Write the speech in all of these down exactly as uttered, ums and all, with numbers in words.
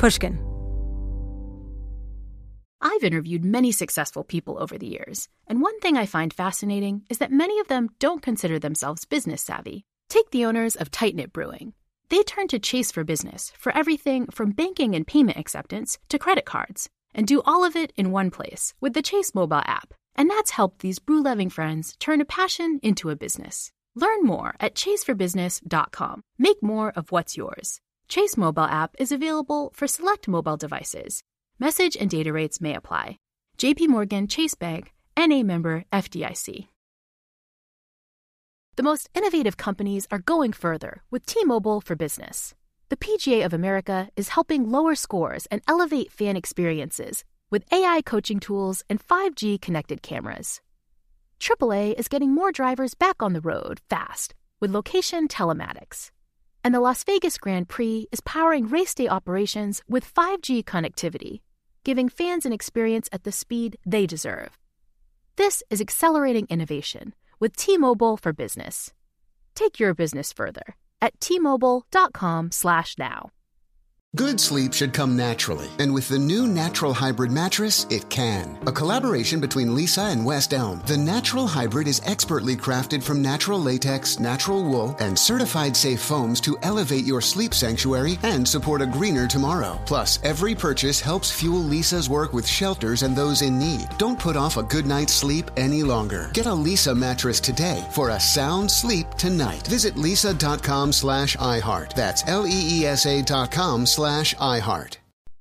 Pushkin. I've interviewed many successful people over the years, and one thing I find fascinating is that many of them don't consider themselves business savvy. Take the owners of Tight Knit Brewing. They turned to Chase for Business for everything from banking and payment acceptance to credit cards, and do all of it in one place with the Chase mobile app. And that's helped these brew-loving friends turn a passion into a business. Learn more at chase for business dot com. Make more of what's yours. Chase mobile app is available for select mobile devices. Message and data rates may apply. J P Morgan Chase Bank, N A member F D I C. The most innovative companies are going further with T-Mobile for Business. The P G A of America is helping lower scores and elevate fan experiences with A I coaching tools and five G connected cameras. triple A is getting more drivers back on the road fast with location telematics. And the Las Vegas Grand Prix is powering race day operations with five G connectivity, giving fans an experience at the speed they deserve. This is accelerating innovation with T-Mobile for Business. Take your business further at T Mobile dot com slash now. Good sleep should come naturally, and with the new Natural Hybrid mattress, it can. A collaboration between Lisa and West Elm, the Natural Hybrid is expertly crafted from natural latex, natural wool, and certified safe foams to elevate your sleep sanctuary and support a greener tomorrow. Plus, every purchase helps fuel Lisa's work with shelters and those in need. Don't put off a good night's sleep any longer. Get a Lisa mattress today for a sound sleep tonight. Visit lisa dot com slash iHeart. That's L E E S A dot com slash Slash iHeart.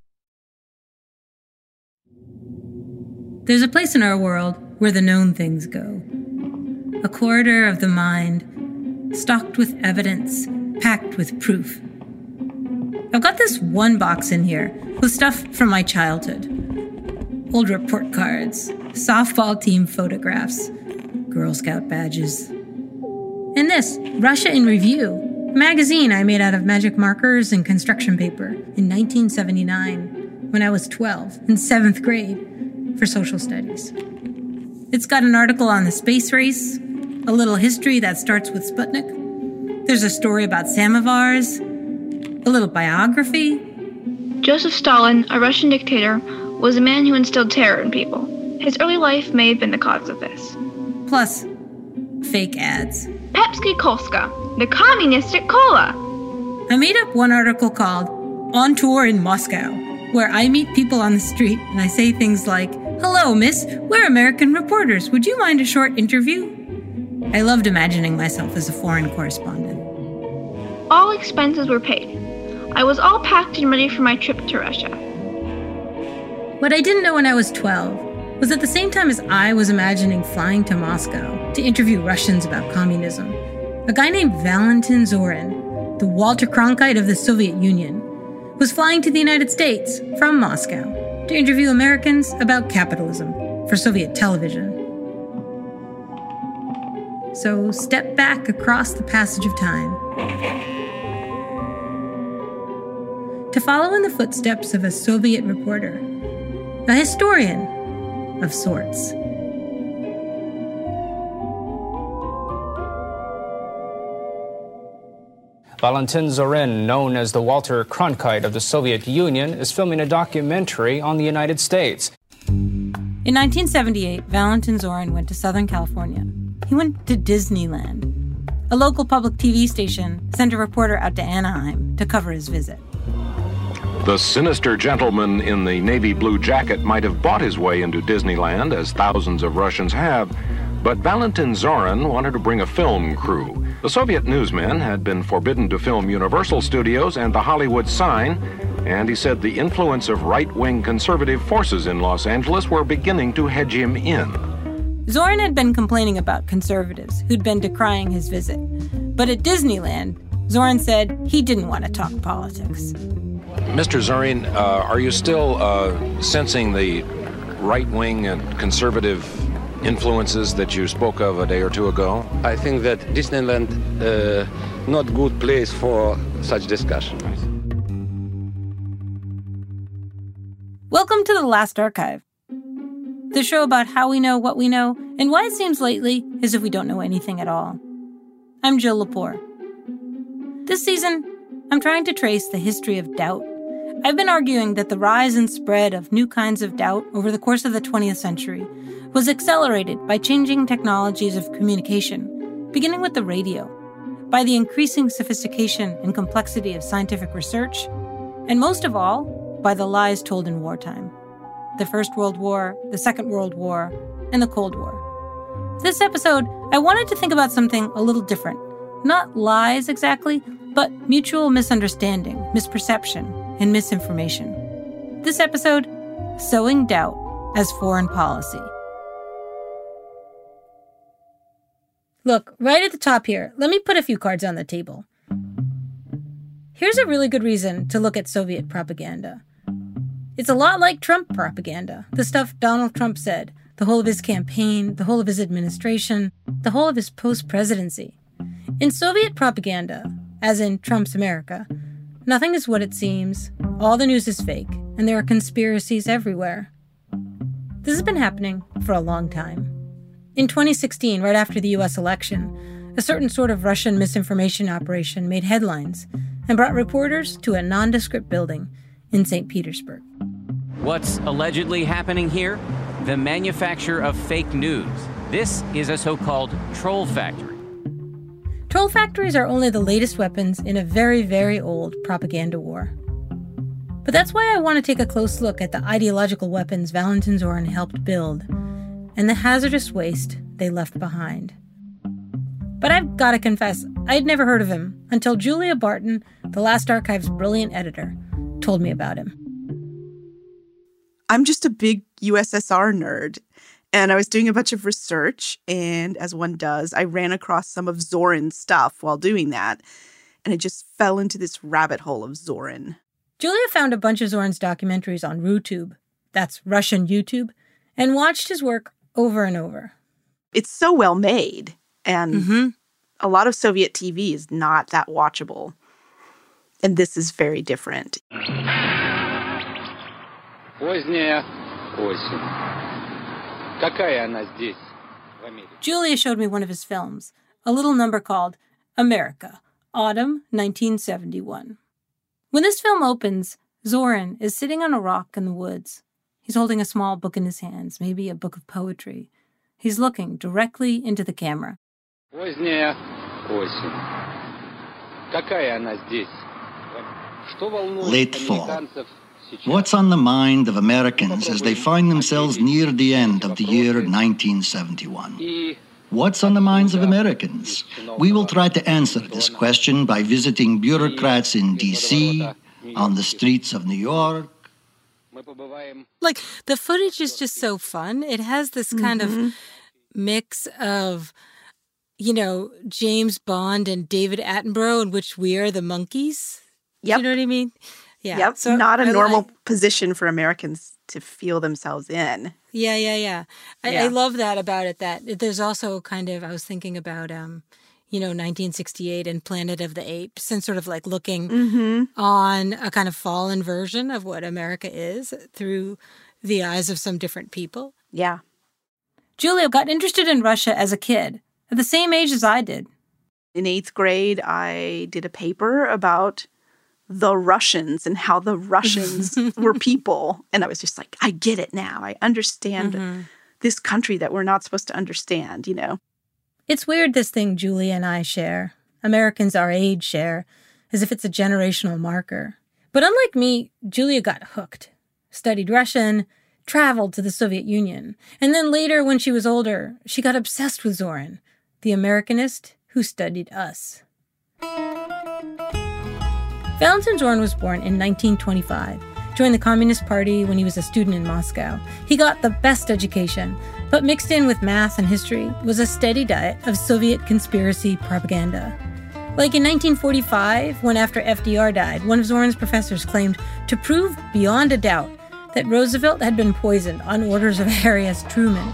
There's a place in our world where the known things go. A corridor of the mind, stocked with evidence, packed with proof. I've got this one box in here with stuff from my childhood. Old report cards, softball team photographs, Girl Scout badges. And this, Russia in Review, a magazine I made out of magic markers and construction paper in nineteen seventy-nine, when I was twelve, in seventh grade, for social studies. It's got an article on the space race, a little history that starts with Sputnik. There's a story about samovars, a little biography. Joseph Stalin, a Russian dictator, was a man who instilled terror in people. His early life may have been the cause of this. Plus, fake ads. Pepsi Kolska, the communistic cola. I made up one article called On Tour in Moscow, where I meet people on the street and I say things like, "Hello, miss, we're American reporters. Would you mind a short interview?" I loved imagining myself as a foreign correspondent. All expenses were paid. I was all packed and ready for my trip to Russia. What I didn't know when I was twelve was at the same time as I was imagining flying to Moscow to interview Russians about communism, a guy named Valentin Zorin, the Walter Cronkite of the Soviet Union, was flying to the United States from Moscow to interview Americans about capitalism for Soviet television. So step back across the passage of time to follow in the footsteps of a Soviet reporter, a historian of sorts. Valentin Zorin, known as the Walter Cronkite of the Soviet Union, is filming a documentary on the United States. In nineteen seventy-eight, Valentin Zorin went to Southern California. He went to Disneyland. A local public T V station sent a reporter out to Anaheim to cover his visit. The sinister gentleman in the navy blue jacket might have bought his way into Disneyland, as thousands of Russians have, but Valentin Zorin wanted to bring a film crew. The Soviet newsmen had been forbidden to film Universal Studios and the Hollywood sign, and he said the influence of right-wing conservative forces in Los Angeles were beginning to hedge him in. Zorin had been complaining about conservatives who'd been decrying his visit. But at Disneyland, Zorin said he didn't want to talk politics. Mister Zorin, uh, are you still uh, sensing the right-wing and conservative influences that you spoke of a day or two ago? I think that Disneyland uh, not good place for such discussion. Welcome to The Last Archive, the show about how we know what we know and why it seems lately as if we don't know anything at all. I'm Jill Lepore. This season, I'm trying to trace the history of doubt, I've been arguing that the rise and spread of new kinds of doubt over the course of the twentieth century was accelerated by changing technologies of communication, beginning with the radio, by the increasing sophistication and complexity of scientific research, and most of all, by the lies told in wartime. The First World War, the Second World War, and the Cold War. This episode, I wanted to think about something a little different. Not lies exactly, but mutual misunderstanding, misperception, and misinformation. This episode, Sowing Doubt as Foreign Policy. Look, right at the top here, let me put a few cards on the table. Here's a really good reason to look at Soviet propaganda. It's a lot like Trump propaganda, the stuff Donald Trump said, the whole of his campaign, the whole of his administration, the whole of his post-presidency. In Soviet propaganda, as in Trump's America, nothing is what it seems, all the news is fake, and there are conspiracies everywhere. This has been happening for a long time. In twenty sixteen, right after the U S election, a certain sort of Russian misinformation operation made headlines and brought reporters to a nondescript building in Saint Petersburg. What's allegedly happening here? The manufacture of fake news. This is a so-called troll factory. Troll factories are only the latest weapons in a very, very old propaganda war. But that's why I want to take a close look at the ideological weapons Valentin Zorin helped build and the hazardous waste they left behind. But I've got to confess, I'd never heard of him until Julia Barton, the Last Archive's brilliant editor, told me about him. I'm just a big U S S R nerd, and I was doing a bunch of research, and as one does, I ran across some of Zorin's stuff while doing that, and I just fell into this rabbit hole of Zorin. Julia found a bunch of Zorin's documentaries on RuTube, that's Russian YouTube, and watched his work over and over. It's so well made, and mm-hmm. a lot of Soviet T V is not that watchable. And this is very different. Julia showed me one of his films, a little number called America, Autumn nineteen seventy-one. When this film opens, Zorin is sitting on a rock in the woods. He's holding a small book in his hands, maybe a book of poetry. He's looking directly into the camera. Late fall. What's on the mind of Americans as they find themselves near the end of the year nineteen seventy-one? What's on the minds of Americans? We will try to answer this question by visiting bureaucrats in D C, on the streets of New York. Like, the footage is just so fun. It has this kind mm-hmm. of mix of, you know, James Bond and David Attenborough, in which we are the monkeys. Yep. You know what I mean? Yeah. Yep. So not a I normal like, position for Americans to feel themselves in. Yeah, yeah, yeah. I, yeah. I love that about it, that there's also kind of, I was thinking about, um, you know, nineteen sixty-eight and Planet of the Apes, and sort of like looking mm-hmm. on a kind of fallen version of what America is through the eyes of some different people. Yeah. Julia got interested in Russia as a kid, at the same age as I did. In eighth grade, I did a paper about the Russians and how the Russians were people. And I was just like, I get it now. I understand mm-hmm. this country that we're not supposed to understand, you know? It's weird, this thing Julia and I share, Americans our age share, as if it's a generational marker. But unlike me, Julia got hooked, studied Russian, traveled to the Soviet Union. And then later, when she was older, she got obsessed with Zorin, the Americanist who studied us. Valentin Zorin was born in nineteen twenty-five, joined the Communist Party when he was a student in Moscow. He got the best education, but mixed in with math and history was a steady diet of Soviet conspiracy propaganda. Like in nineteen forty-five, when after F D R died, one of Zorin's professors claimed to prove beyond a doubt that Roosevelt had been poisoned on orders of Harry S. Truman.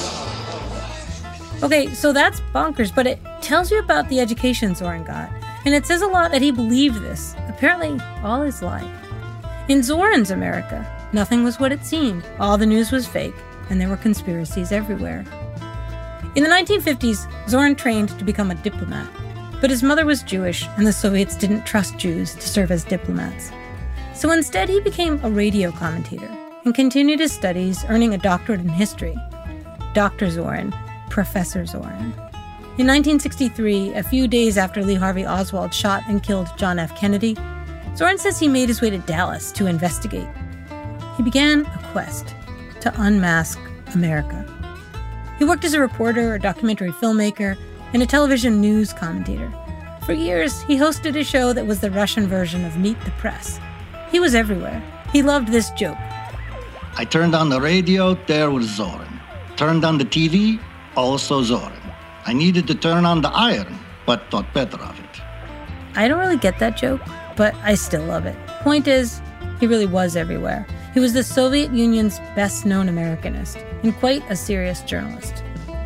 Okay, so that's bonkers, but it tells you about the education Zorin got. And it says a lot that he believed this, apparently all his life. In Zorin's America, nothing was what it seemed. All the news was fake, and there were conspiracies everywhere. In the nineteen fifties, Zorin trained to become a diplomat. But his mother was Jewish, and the Soviets didn't trust Jews to serve as diplomats. So instead, he became a radio commentator and continued his studies, earning a doctorate in history. Doctor Zorin, Professor Zorin. In nineteen sixty-three, a few days after Lee Harvey Oswald shot and killed John F. Kennedy, Zorin says he made his way to Dallas to investigate. He began a quest to unmask America. He worked as a reporter, a documentary filmmaker, and a television news commentator. For years, he hosted a show that was the Russian version of Meet the Press. He was everywhere. He loved this joke. I turned on the radio, there was Zorin. Turned on the T V, also Zorin. I needed to turn on the iron, but thought better of it. I don't really get that joke, but I still love it. Point is, he really was everywhere. He was the Soviet Union's best-known Americanist and quite a serious journalist.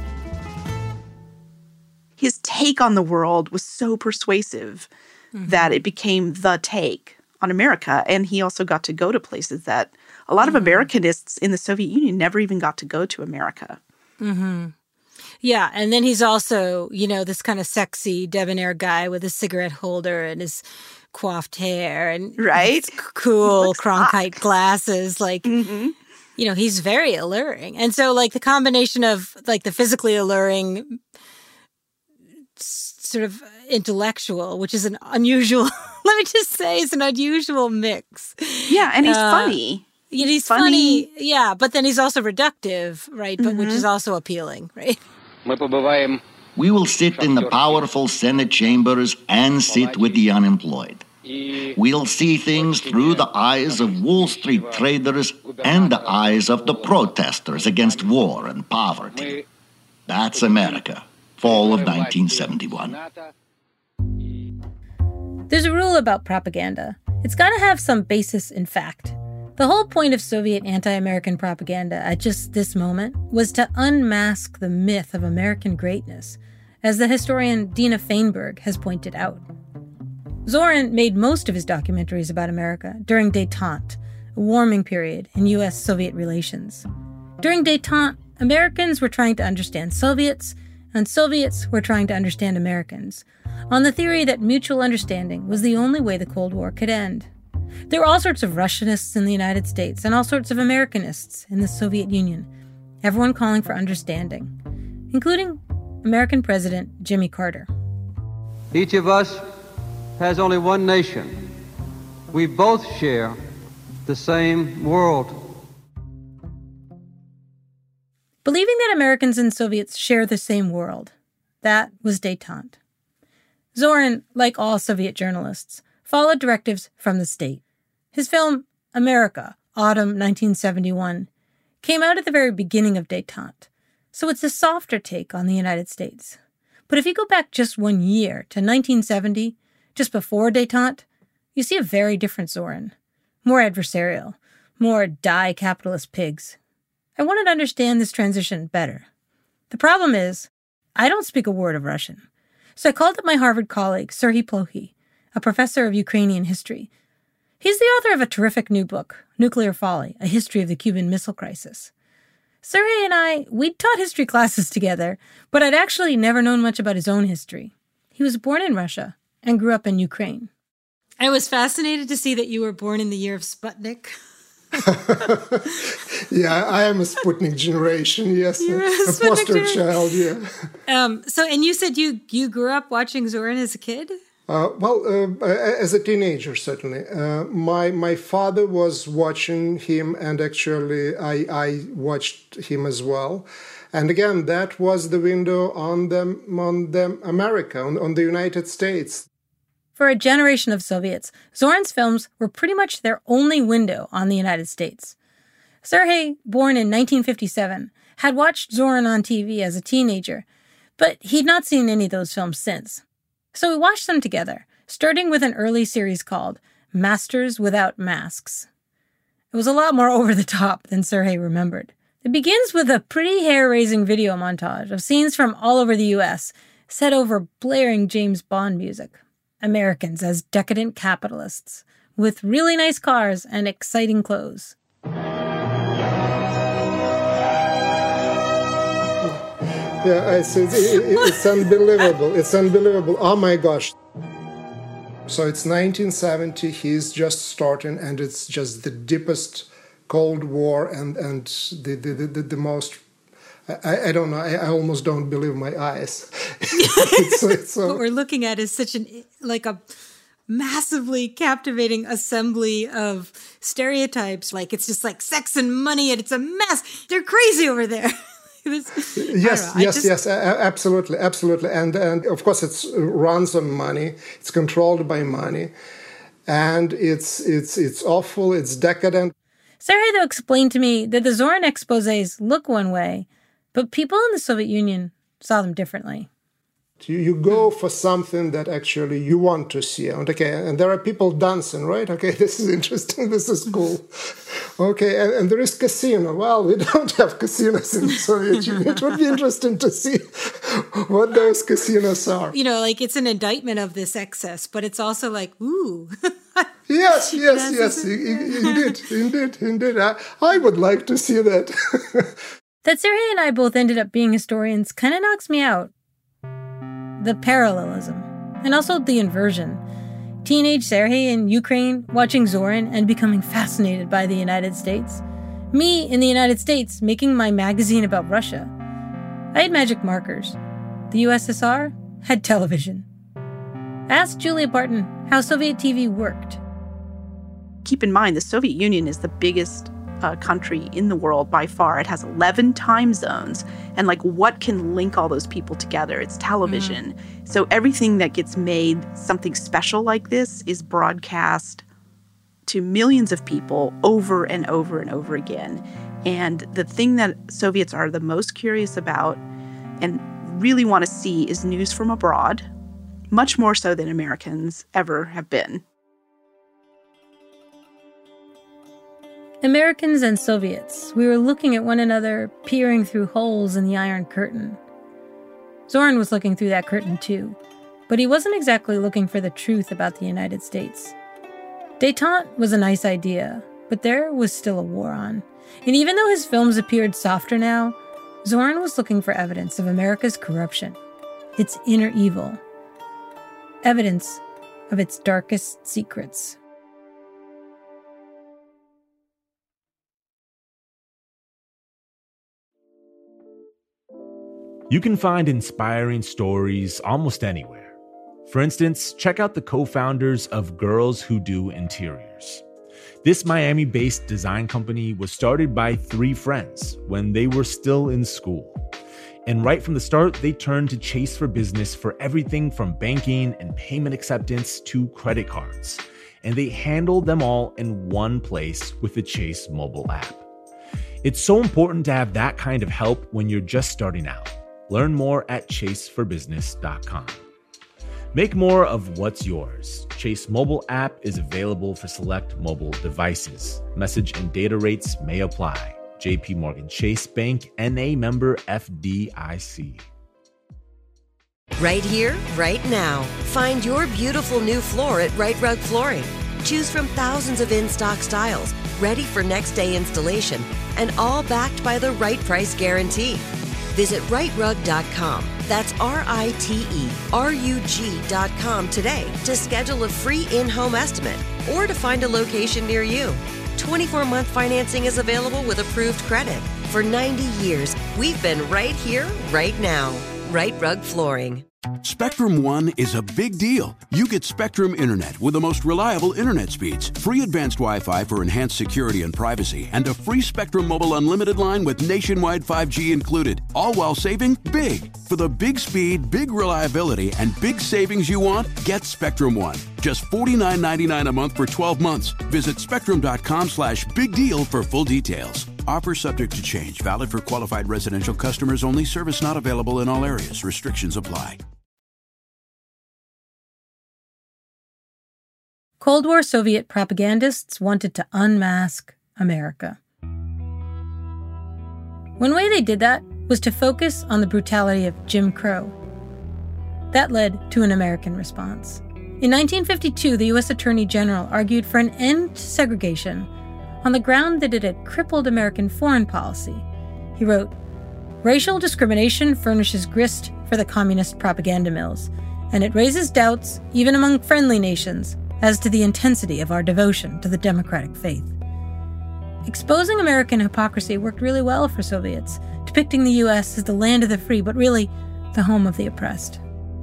His take on the world was so persuasive mm-hmm. that it became the take on America. And he also got to go to places that a lot mm-hmm. of Americanists in the Soviet Union never even got to go to America. Mm-hmm. Yeah, and then he's also, you know, this kind of sexy, debonair guy with a cigarette holder and his coiffed hair and right? cool Cronkite hot. glasses. Like, mm-hmm. you know, he's very alluring. And so, like, the combination of, like, the physically alluring sort of intellectual, which is an unusual, let me just say, it's an unusual mix. Yeah, and he's uh, funny. He's, he's funny. funny, yeah, but then he's also reductive, right? But mm-hmm. which is also appealing, right? We will sit in the powerful Senate chambers and sit with the unemployed. We'll see things through the eyes of Wall Street traders and the eyes of the protesters against war and poverty. That's America, fall of nineteen seventy-one. There's a rule about propaganda. It's got to have some basis in fact. The whole point of Soviet anti-American propaganda at just this moment was to unmask the myth of American greatness, as the historian Dina Feinberg has pointed out. Zorin made most of his documentaries about America during détente, a warming period in U S Soviet relations. During détente, Americans were trying to understand Soviets, and Soviets were trying to understand Americans, on the theory that mutual understanding was the only way the Cold War could end. There were all sorts of Russianists in the United States and all sorts of Americanists in the Soviet Union, everyone calling for understanding, including American President Jimmy Carter. Each of us has only one nation. We both share the same world. Believing that Americans and Soviets share the same world, that was détente. Zorin, like all Soviet journalists, followed directives from the state. His film, America, Autumn nineteen seventy-one, came out at the very beginning of détente, so it's a softer take on the United States. But if you go back just one year to nineteen seventy, just before détente, you see a very different Zorin. More adversarial, more die capitalist pigs. I wanted to understand this transition better. The problem is, I don't speak a word of Russian. So I called up my Harvard colleague, Serhiy Plokhy, a professor of Ukrainian history. He's the author of a terrific new book, Nuclear Folly, A History of the Cuban Missile Crisis. Serhiy and I, we'd taught history classes together, but I'd actually never known much about his own history. He was born in Russia and grew up in Ukraine. I was fascinated to see that you were born in the year of Sputnik. Yeah, I am a Sputnik generation, yes. You're a, a poster generation. child, yeah. Um, so, and you said you, you grew up watching Zorin as a kid? Uh, well, uh, as a teenager, certainly. Uh, my my father was watching him, and actually I, I watched him as well. And again, that was the window on them, on them America, on, on the United States. For a generation of Soviets, Zorin's films were pretty much their only window on the United States. Serhiy, born in nineteen fifty-seven, had watched Zorin on T V as a teenager, but he'd not seen any of those films since. So we watched them together, starting with an early series called Masters Without Masks. It was a lot more over the top than Serhiy remembered. It begins with a pretty hair-raising video montage of scenes from all over the U S, set over blaring James Bond music. Americans as decadent capitalists, with really nice cars and exciting clothes. Yeah, it's, it's, it's unbelievable. It's unbelievable. Oh my gosh. So it's nineteen seventy, he's just starting, and it's just the deepest Cold War and, and the, the, the, the most... I, I don't know. I, I almost don't believe my eyes. it's, it's so, what we're looking at is such an like a massively captivating assembly of stereotypes. Like it's just like sex and money, and it's a mess. They're crazy over there. yes, yes, just... yes, absolutely, absolutely. And and of course, it runs on money. It's controlled by money, and it's it's it's awful. It's decadent. Serhiy, though, explained to me that the Zorin exposés look one way, but people in the Soviet Union saw them differently. You, you go for something that actually you want to see. And, okay, and there are people dancing, right? Okay, this is interesting. This is cool. Okay, and, and there is casino. Well, we don't have casinos in the Soviet Union. It would be interesting to see what those casinos are. You know, like it's an indictment of this excess, but it's also like, ooh. yes, yes, yes, indeed, indeed, indeed. I, I would like to see that. That Serhiy and I both ended up being historians kind of knocks me out. The parallelism, and also the inversion. Teenage Serhiy in Ukraine watching Zorin and becoming fascinated by the United States. Me in the United States making my magazine about Russia. I had magic markers. The U S S R had television. Ask Julia Barton how Soviet T V worked. Keep in mind, the Soviet Union is the biggest uh, country in the world by far. It has eleven time zones. And like, what can link all those people together? It's television. Mm. So everything that gets made something special like this is broadcast to millions of people over and over and over again. And the thing that Soviets are the most curious about and really want to see is news from abroad, much more so than Americans ever have been. Americans and Soviets, we were looking at one another, peering through holes in the Iron Curtain. Zorin was looking through that curtain too, but he wasn't exactly looking for the truth about the United States. Détente was a nice idea, but there was still a war on. And even though his films appeared softer now, Zorin was looking for evidence of America's corruption, its inner evil, evidence of its darkest secrets. You can find inspiring stories almost anywhere. For instance, check out the co-founders of Girls Who Do Interiors. This Miami-based design company was started by three friends when they were still in school. And right from the start, they turned to Chase for Business for everything from banking and payment acceptance to credit cards. And they handled them all in one place with the Chase mobile app. It's so important to have that kind of help when you're just starting out. Learn more at chase for business dot com. Make more of what's yours. Chase mobile app is available for select mobile devices. Message and data rates may apply. J P Morgan Chase Bank, N A member F D I C. Right here, right now. Find your beautiful new floor at Rite Rug Flooring. Choose from thousands of in-stock styles, ready for next day installation, and all backed by the right price guarantee. Visit rite rug dot com. That's R I T E R U G dot com today to schedule a free in-home estimate or to find a location near you. twenty-four month financing is available with approved credit. For ninety years, we've been right here, right now. Rite Rug Flooring. Spectrum One is a big deal. You get Spectrum Internet with the most reliable internet speeds, free advanced Wi-Fi for enhanced security and privacy, and a free Spectrum Mobile Unlimited line with nationwide five G included, all while saving big. For the big speed, big reliability, and big savings you want, get Spectrum One. Just forty-nine ninety-nine a month for twelve months. Visit spectrum.com slash big deal for full details. Offer subject to change. Valid for qualified residential customers only. Service not available in all areas. Restrictions apply. Cold War Soviet propagandists wanted to unmask America. One way they did that was to focus on the brutality of Jim Crow. That led to an American response. In nineteen fifty-two, the U S Attorney General argued for an end to segregation on the ground that it had crippled American foreign policy. He wrote, "Racial discrimination furnishes grist for the communist propaganda mills, and it raises doubts, even among friendly nations, as to the intensity of our devotion to the democratic faith. Exposing American hypocrisy worked really well for Soviets, depicting the U S as the land of the free, but really the home of the oppressed.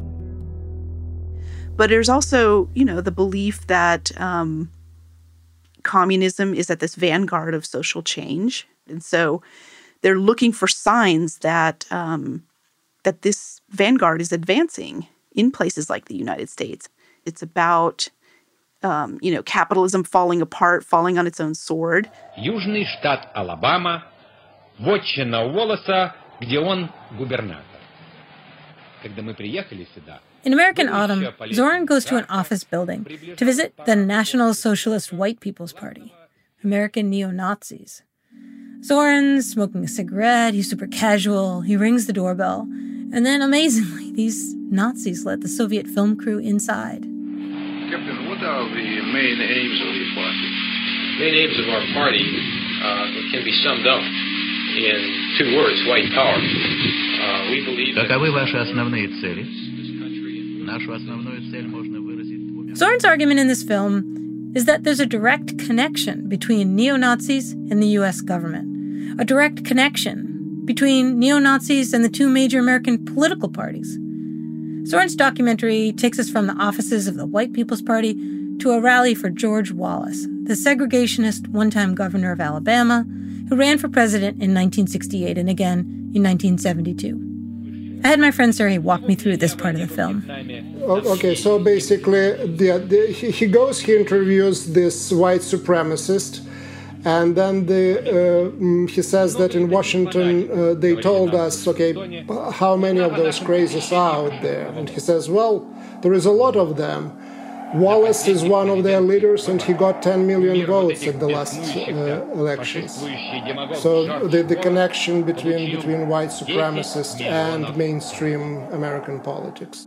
But there's also, you know, the belief that um, communism is at this vanguard of social change. And so they're looking for signs that um, that this vanguard is advancing in places like the United States. It's about, um, you know, capitalism falling apart, falling on its own sword. Южный штат Алабама, вотчина Уоллеса, где он губернатор. Когда мы приехали сюда. In American Autumn, Zoran goes to an office building to visit the National Socialist White People's Party, American neo-Nazis. Zoran's smoking a cigarette, he's super casual, he rings the doorbell, and then, amazingly, these Nazis let the Soviet film crew inside. Captain, what are the main aims of the party? Main aims of our party uh, can be summed up in two words, white power. Uh, we believe that... Каковы ваши основные цели? Нашу основную цель можно выразить... Zoran's argument in this film is that there's a direct connection between neo-Nazis and the U S government. A direct connection between neo-Nazis and the two major American political parties. Zoran's documentary takes us from the offices of the White People's Party to a rally for George Wallace, the segregationist one-time governor of Alabama, who ran for president in nineteen sixty-eight and again in nineteen seventy-two. I had my friend Sergey walk me through this part of the film. Okay, so basically, the, the, he goes, he interviews this white supremacist, and then the, uh, he says that in Washington uh, they told us, okay, how many of those crazies are out there? And he says, well, there is a lot of them. Wallace is one of their leaders, and he got ten million votes at the last uh, elections. So the, the connection between, between white supremacists and mainstream American politics.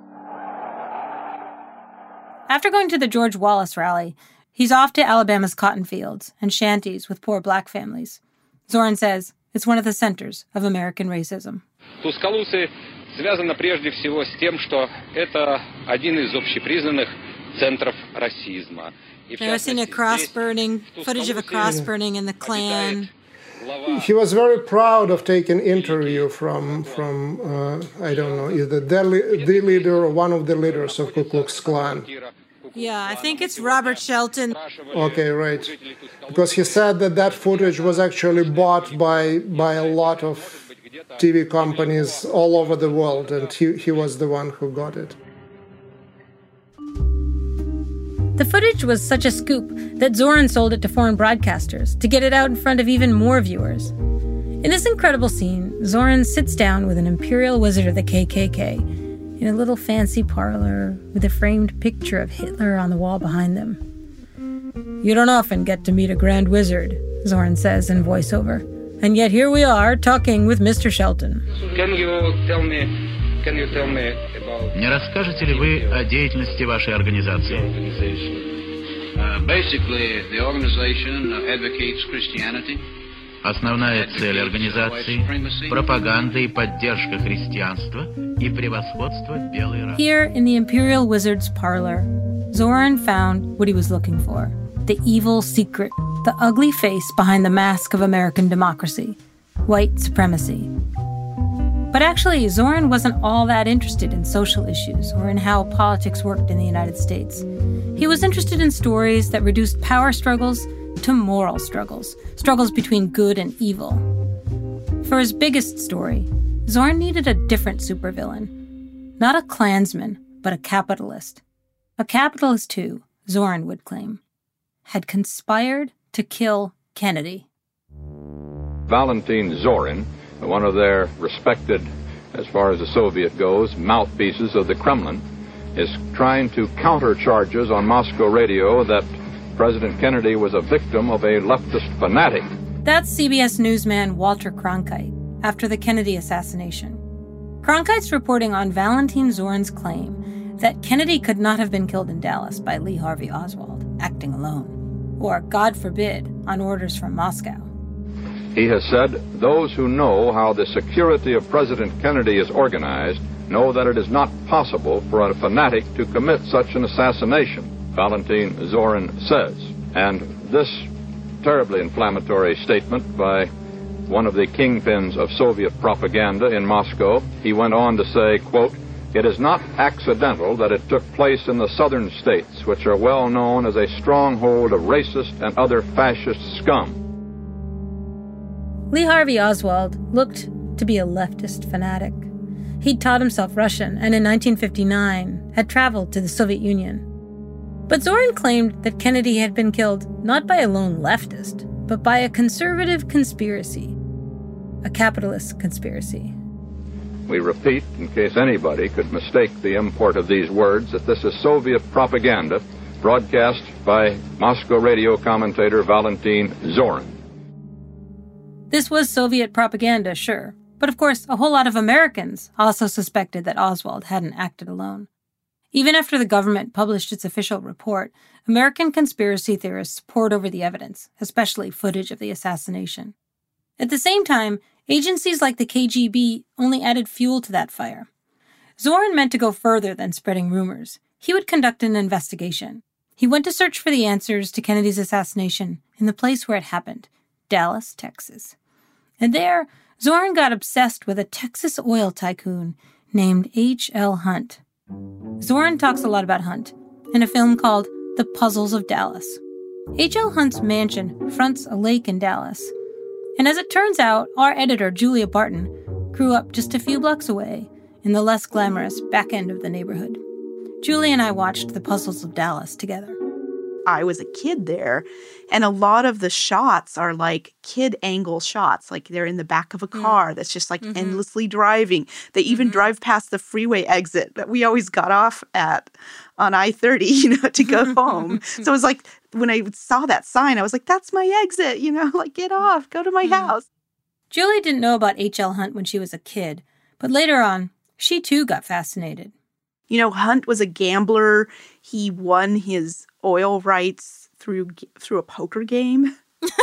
After going to the George Wallace rally, he's off to Alabama's cotton fields and shanties with poor black families. Zoran says it's one of the centers of American racism. Тускалусы связано прежде всего с тем, что это один из общепризнанных центров расизма. I was seeing a cross burning, footage of a cross burning in the Klan. He was very proud of taking interview from, from uh, I don't know, either the, the leader or one of the leaders of Ku Klux Klan. Yeah, I think it's Robert Shelton. Okay, right. Because he said that that footage was actually bought by, by a lot of T V companies all over the world, and he, he was the one who got it. The footage was such a scoop that Zoran sold it to foreign broadcasters to get it out in front of even more viewers. In this incredible scene, Zoran sits down with an imperial wizard of the K K K in a little fancy parlor with a framed picture of Hitler on the wall behind them. "You don't often get to meet a grand wizard," Zoran says in voiceover. "And yet here we are talking with Mister Shelton." Can you tell me, can you tell me about... Не расскажете ли вы о деятельности вашей организации? Uh, basically, the organization advocates Christianity. Основная цель организации – пропаганда и поддержка христианства и превосходство белой расы. Here, in the Imperial Wizard's parlor, Zoran found what he was looking for. The evil secret, the ugly face behind the mask of American democracy, white supremacy. But actually, Zoran wasn't all that interested in social issues or in how politics worked in the United States. He was interested in stories that reduced power struggles to moral struggles, struggles between good and evil. For his biggest story, Zoran needed a different supervillain. Not a Klansman, but a capitalist. A capitalist who, Zoran would claim, had conspired to kill Kennedy. Valentin Zorin, one of their respected, as far as the Soviet goes, mouthpieces of the Kremlin, is trying to counter charges on Moscow radio that President Kennedy was a victim of a leftist fanatic. That's C B S newsman Walter Cronkite, after the Kennedy assassination. Cronkite's reporting on Valentin Zorin's claim that Kennedy could not have been killed in Dallas by Lee Harvey Oswald, acting alone, or, God forbid, on orders from Moscow. He has said those who know how the security of President Kennedy is organized know that it is not possible for a fanatic to commit such an assassination, Valentin Zorin says. And this terribly inflammatory statement by one of the kingpins of Soviet propaganda in Moscow, he went on to say, quote, "It is not accidental that it took place in the southern states, which are well known as a stronghold of racist and other fascist scum." Lee Harvey Oswald looked to be a leftist fanatic. He'd taught himself Russian and in nineteen fifty-nine had traveled to the Soviet Union. But Zorin claimed that Kennedy had been killed not by a lone leftist, but by a conservative conspiracy, a capitalist conspiracy. We repeat, in case anybody could mistake the import of these words, that this is Soviet propaganda broadcast by Moscow radio commentator Valentin Zorin. This was Soviet propaganda, sure. But of course, a whole lot of Americans also suspected that Oswald hadn't acted alone. Even after the government published its official report, American conspiracy theorists pored over the evidence, especially footage of the assassination. At the same time, agencies like the K G B only added fuel to that fire. Zorin meant to go further than spreading rumors. He would conduct an investigation. He went to search for the answers to Kennedy's assassination in the place where it happened, Dallas, Texas. And there, Zorin got obsessed with a Texas oil tycoon named H L Hunt. Zorin talks a lot about Hunt in a film called The Puzzles of Dallas. H L Hunt's mansion fronts a lake in Dallas. And as it turns out, our editor, Julia Barton, grew up just a few blocks away in the less glamorous back end of the neighborhood. Julia and I watched The Puzzles of Dallas together. I was a kid there, and a lot of the shots are like kid angle shots, like they're in the back of a car that's just like mm-hmm. endlessly driving. They even mm-hmm. drive past the freeway exit that we always got off at on I thirty, you know, to go home. So it was like when I saw that sign, I was like, that's my exit, you know, like get off, go to my mm-hmm. house. Julie didn't know about H L Hunt when she was a kid, but later on, she too got fascinated. You know, Hunt was a gambler. He won his oil rights through through a poker game.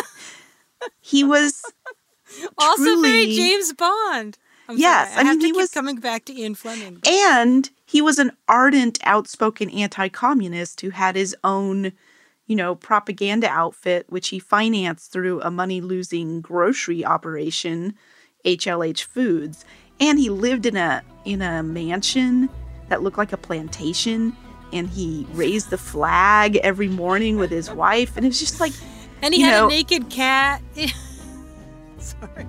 He was also truly, very James Bond. I'm yes, sorry. I, I mean, have to he keep was coming back to Ian Fleming. But. And he was an ardent, outspoken anti-communist who had his own, you know, propaganda outfit, which he financed through a money-losing grocery operation, H L H Foods. And he lived in a in a mansion that looked like a plantation, and he raised the flag every morning with his wife, and it was just like, and he you had know, a naked cat. Sorry.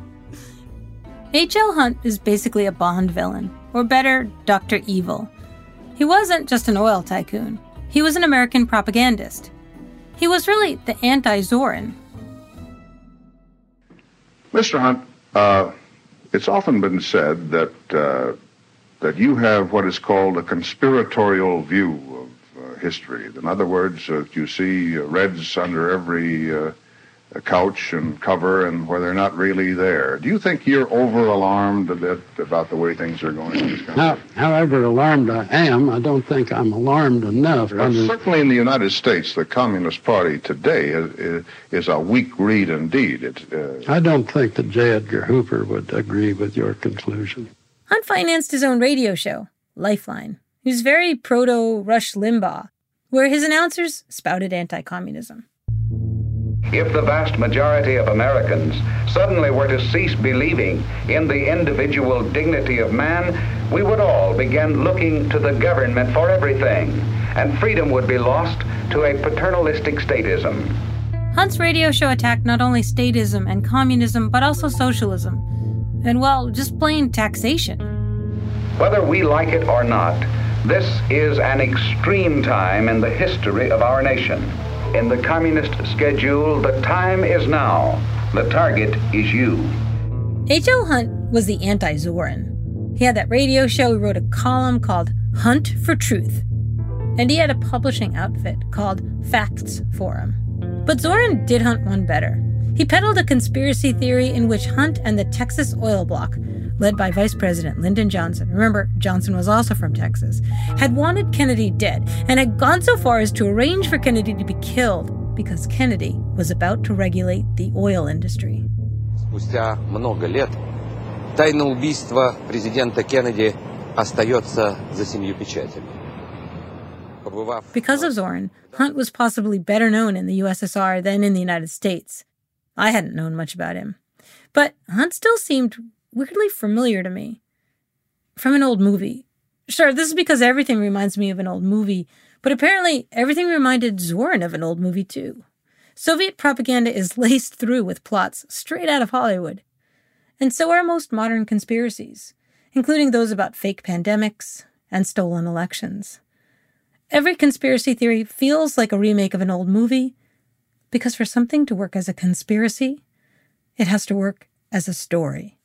H L Hunt is basically a Bond villain, or better, Doctor Evil. He wasn't just an oil tycoon. He was an American propagandist. He was really the anti-Zorin. Mister Hunt, uh, it's often been said that uh, that you have what is called a conspiratorial view of uh, history. In other words, uh, you see uh, Reds under every uh, couch and cover, and where they're not really there. Do you think you're over-alarmed a bit about the way things are going in this country? Now, however alarmed I am, I don't think I'm alarmed enough. Well, certainly in the United States, the Communist Party today is, is a weak reed indeed. It's, uh, I don't think that J. Edgar Hoover would agree with your conclusion. Hunt financed his own radio show, Lifeline. He was very proto-Rush Limbaugh, where his announcers spouted anti-communism. If the vast majority of Americans suddenly were to cease believing in the individual dignity of man, we would all begin looking to the government for everything, and freedom would be lost to a paternalistic statism. Hunt's radio show attacked not only statism and communism, but also socialism. And, well, just plain taxation. Whether we like it or not, this is an extreme time in the history of our nation. In the communist schedule, the time is now. The target is you. H L Hunt was the anti-Zorin. He had that radio show. He wrote a column called Hunt for Truth. And he had a publishing outfit called Facts Forum. But Zorin did Hunt one better. He peddled a conspiracy theory in which Hunt and the Texas oil bloc, led by Vice President Lyndon Johnson, remember, Johnson was also from Texas, had wanted Kennedy dead and had gone so far as to arrange for Kennedy to be killed because Kennedy was about to regulate the oil industry. Спустя много лет тайное убийство президента Кеннеди остается за семью печатями. Because of Zorin, Hunt was possibly better known in the U S S R than in the United States. I hadn't known much about him. But Hunt still seemed weirdly familiar to me. From an old movie. Sure, this is because everything reminds me of an old movie, but apparently everything reminded Zorin of an old movie too. Soviet propaganda is laced through with plots straight out of Hollywood. And so are most modern conspiracies, including those about fake pandemics and stolen elections. Every conspiracy theory feels like a remake of an old movie, because for something to work as a conspiracy, it has to work as a story.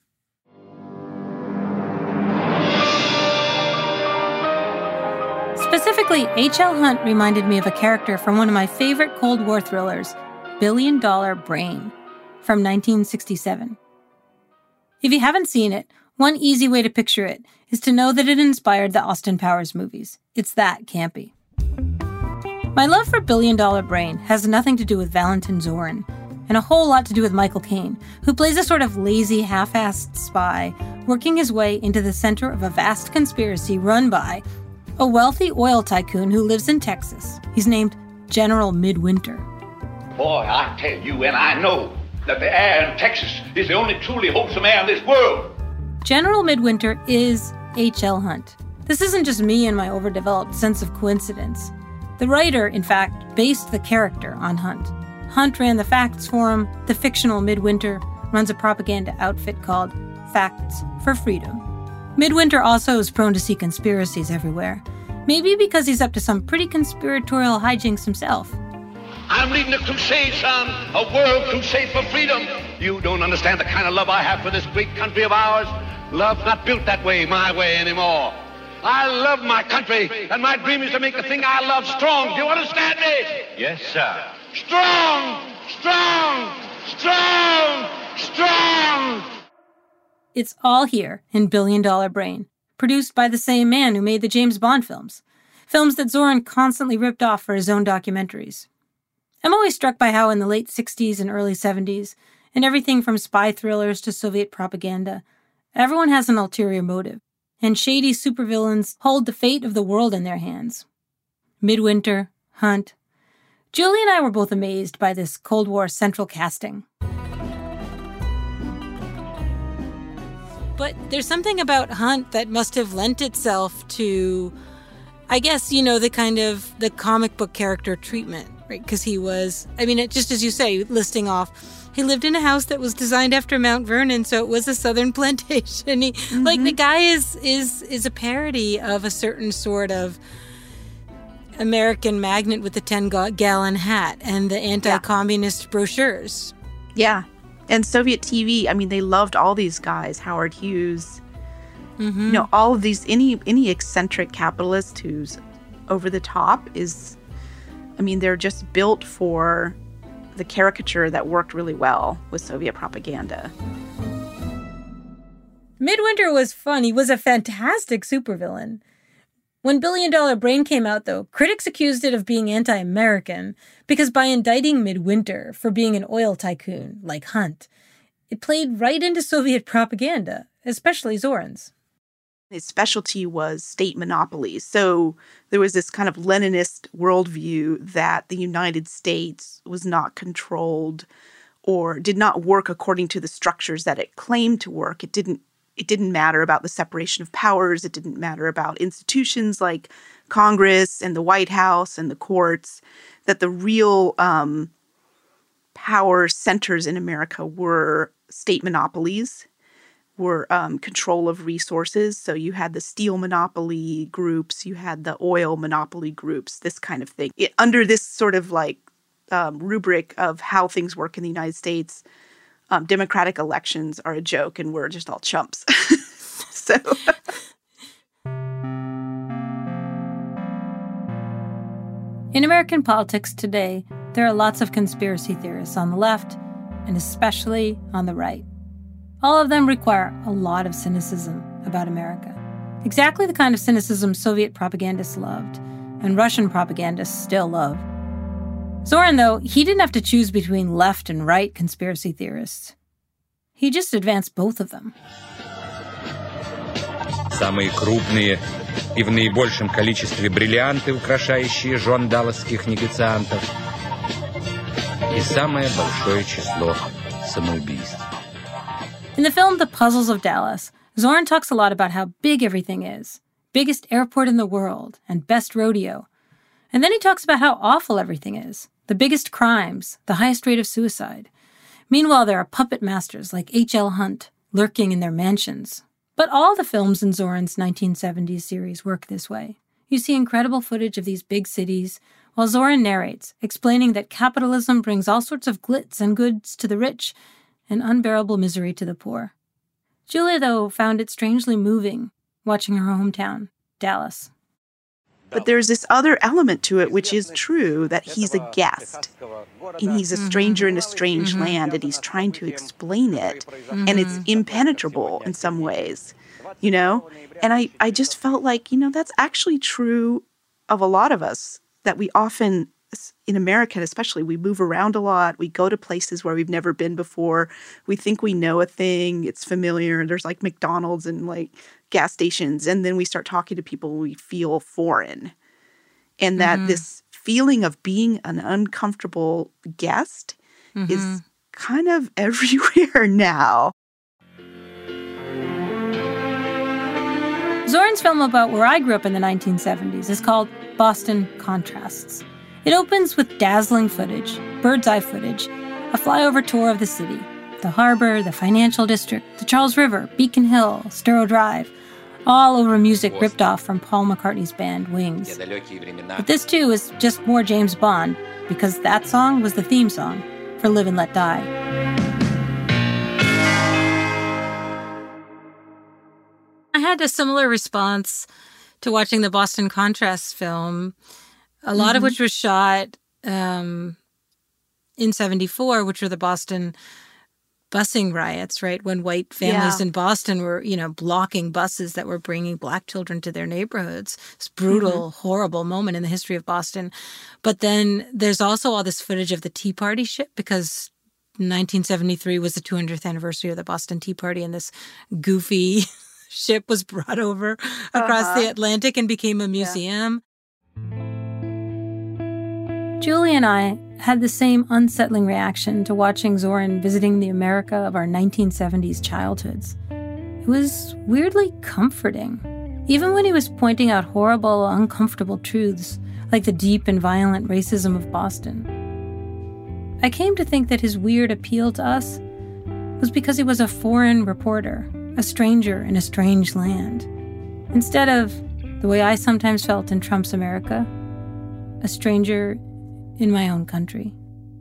Specifically, H L. Hunt reminded me of a character from one of my favorite Cold War thrillers, Billion Dollar Brain, from nineteen sixty-seven. If you haven't seen it, one easy way to picture it is to know that it inspired the Austin Powers movies. It's that campy. My love for Billion Dollar Brain has nothing to do with Valentin Zorin, and a whole lot to do with Michael Caine, who plays a sort of lazy, half-assed spy working his way into the center of a vast conspiracy run by a wealthy oil tycoon who lives in Texas. He's named General Midwinter. Boy, I tell you, and I know, that the air in Texas is the only truly wholesome air in this world. General Midwinter is H L. Hunt. This isn't just me and my overdeveloped sense of coincidence. The writer, in fact, based the character on Hunt. Hunt ran the facts for him. The fictional Midwinter runs a propaganda outfit called Facts for Freedom. Midwinter also is prone to see conspiracies everywhere. Maybe because he's up to some pretty conspiratorial hijinks himself. I'm leading a crusade, son, a world crusade for freedom. You don't understand the kind of love I have for this great country of ours. Love's not built that way, my way anymore. I love my country, and my dream is to make the thing I love strong. Do you understand me? Yes, sir. Strong, strong, strong, strong. It's all here in Billion Dollar Brain, produced by the same man who made the James Bond films, films that Zorin constantly ripped off for his own documentaries. I'm always struck by how in the late sixties and early seventies, in everything from spy thrillers to Soviet propaganda, everyone has an ulterior motive, and shady supervillains hold the fate of the world in their hands. Midwinter, Hunt. Julie and I were both amazed by this Cold War central casting. But there's something about Hunt that must have lent itself to, I guess, you know, the kind of the comic book character treatment, right? Because he was, I mean, it, just as you say, listing off, he lived in a house that was designed after Mount Vernon, so it was a southern plantation. He, mm-hmm. Like, the guy is is is a parody of a certain sort of American magnate with the ten-gallon hat and the anti-communist yeah. brochures. Yeah. And Soviet T V, I mean, they loved all these guys, Howard Hughes, mm-hmm. you know, all of these, any any eccentric capitalist who's over the top is, I mean, they're just built for the caricature that worked really well with Soviet propaganda. Midwinter was fun. He was a fantastic supervillain. When Billion Dollar Brain came out, though, critics accused it of being anti-American because by indicting Midwinter for being an oil tycoon like Hunt, it played right into Soviet propaganda, especially Zorin's. His specialty was state monopolies. So there was this kind of Leninist worldview that the United States was not controlled or did not work according to the structures that it claimed to work. It didn't It didn't matter about the separation of powers. It didn't matter about institutions like Congress and the White House and the courts, that the real um, power centers in America were state monopolies, were um, control of resources. So you had the steel monopoly groups, you had the oil monopoly groups, this kind of thing. It, under this sort of like um, rubric of how things work in the United States, Um, democratic elections are a joke and we're just all chumps. so. In American politics today, there are lots of conspiracy theorists on the left and especially on the right. All of them require a lot of cynicism about America. Exactly the kind of cynicism Soviet propagandists loved and Russian propagandists still love. Zorin, though, he didn't have to choose between left and right conspiracy theorists. He just advanced both of them. самые крупные и в наибольшем количестве бриллианты, украшающие жен далласских негациантов, и самое большое число самоубийств. In the film The Puzzles of Dallas, Zorin talks a lot about how big everything is. Biggest airport in the world, and best rodeo. And then he talks about how awful everything is. The biggest crimes, the highest rate of suicide. Meanwhile, there are puppet masters like H L Hunt lurking in their mansions. But all the films in Zorin's nineteen seventies series work this way. You see incredible footage of these big cities, while Zorin narrates, explaining that capitalism brings all sorts of glitz and goods to the rich and unbearable misery to the poor. Julia, though, found it strangely moving, watching her hometown, Dallas. But there's this other element to it, which is true, that he's a guest. And he's a stranger in a strange mm-hmm. land, and he's trying to explain it. Mm-hmm. And it's impenetrable in some ways, you know? And I, I just felt like, you know, that's actually true of a lot of us, that we often, in America especially, we move around a lot. We go to places where we've never been before. We think we know a thing. It's familiar. There's like McDonald's and like gas stations. And then we start talking to people, we feel foreign. And that mm-hmm. this feeling of being an uncomfortable guest mm-hmm. is kind of everywhere now. Zorin's film about where I grew up in the nineteen seventies is called Boston Contrasts. It opens with dazzling footage, bird's-eye footage, a flyover tour of the city, the harbor, the financial district, the Charles River, Beacon Hill, Storrow Drive, all over music ripped off from Paul McCartney's band Wings. But this, too, is just more James Bond, because that song was the theme song for Live and Let Die. I had a similar response to watching the Boston Contrasts film, a lot mm-hmm. of which was shot um, in seventy-four, which were the Boston busing riots, right? When white families yeah. in Boston were, you know, blocking buses that were bringing black children to their neighborhoods. It's brutal, mm-hmm. horrible moment in the history of Boston. But then there's also all this footage of the Tea Party ship, because nineteen seventy-three was the two hundredth anniversary of the Boston Tea Party, and this goofy ship was brought over across uh-huh. the Atlantic and became a museum. Yeah. Julie and I had the same unsettling reaction to watching Zorin visiting the America of our nineteen seventies childhoods. It was weirdly comforting, even when he was pointing out horrible, uncomfortable truths, like the deep and violent racism of Boston. I came to think that his weird appeal to us was because he was a foreign reporter, a stranger in a strange land, instead of, the way I sometimes felt in Trump's America, a stranger in my own country.